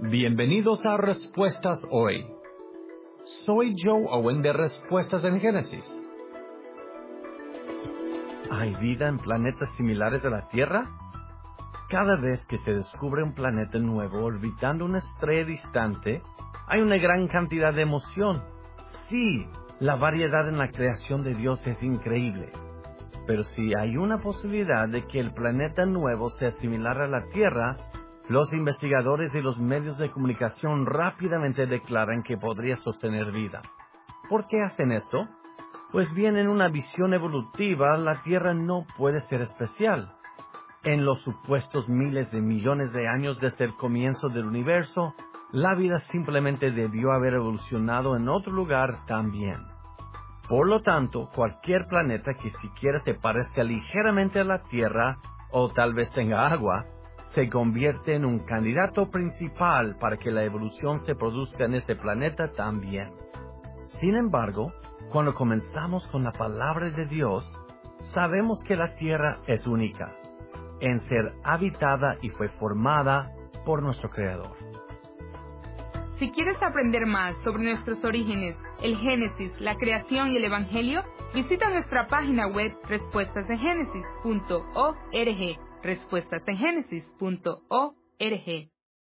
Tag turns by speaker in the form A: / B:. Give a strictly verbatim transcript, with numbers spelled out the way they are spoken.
A: Bienvenidos a Respuestas Hoy. Soy Joe Owen de Respuestas en Génesis.
B: ¿Hay vida en planetas similares a la Tierra? Cada vez que se descubre un planeta nuevo orbitando una estrella distante, hay una gran cantidad de emoción. Sí, la variedad en la creación de Dios es increíble. Pero si hay una posibilidad de que el planeta nuevo sea similar a la Tierra, los investigadores y los medios de comunicación rápidamente declaran que podría sostener vida. ¿Por qué hacen esto? Pues bien, en una visión evolutiva, la Tierra no puede ser especial. En los supuestos miles de millones de años desde el comienzo del universo, la vida simplemente debió haber evolucionado en otro lugar también. Por lo tanto, cualquier planeta que siquiera se parezca ligeramente a la Tierra, o tal vez tenga agua, se convierte en un candidato principal para que la evolución se produzca en ese planeta también. Sin embargo, cuando comenzamos con la palabra de Dios, sabemos que la Tierra es única en ser habitada y fue formada por nuestro Creador.
C: Si quieres aprender más sobre nuestros orígenes, el Génesis, la creación y el Evangelio, visita nuestra página web respuestas en génesis punto org. respuestas en génesis punto org.